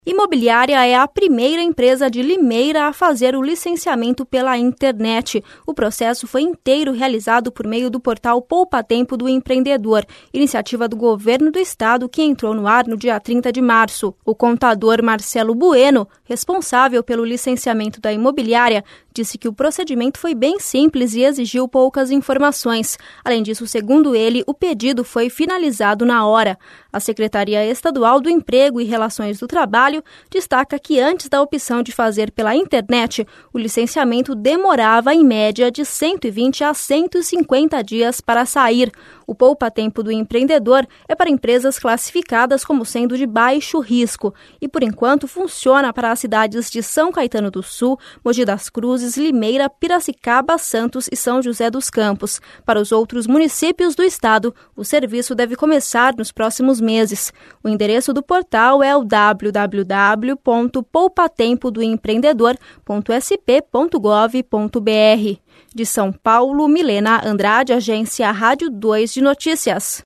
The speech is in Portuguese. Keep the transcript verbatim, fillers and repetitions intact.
Imobiliária é a primeira empresa de Limeira a fazer o licenciamento pela internet. O processo foi inteiro realizado por meio do portal Poupa Tempo do Empreendedor, iniciativa do governo do estado que entrou no ar no dia trinta de março. O contador Marcelo Bueno, responsável pelo licenciamento da imobiliária, disse que o procedimento foi bem simples e exigiu poucas informações. Além disso, segundo ele, o pedido foi finalizado na hora. A Secretaria Estadual do Emprego e Relações do Trabalho destaca que antes da opção de fazer pela internet, o licenciamento demorava em média de cento e vinte a cento e cinquenta dias para sair. O Poupa Tempo do Empreendedor é para empresas classificadas como sendo de baixo risco e, por enquanto, funciona para as cidades de São Caetano do Sul, Mogi das Cruzes, Limeira, Piracicaba, Santos e São José dos Campos. Para os outros municípios do estado, o serviço deve começar nos próximos meses. O endereço do portal é o w w w ponto poupa tempo do empreendedor ponto s p ponto gov ponto b r. De São Paulo, Milena Andrade, Agência Rádio dois de Notícias.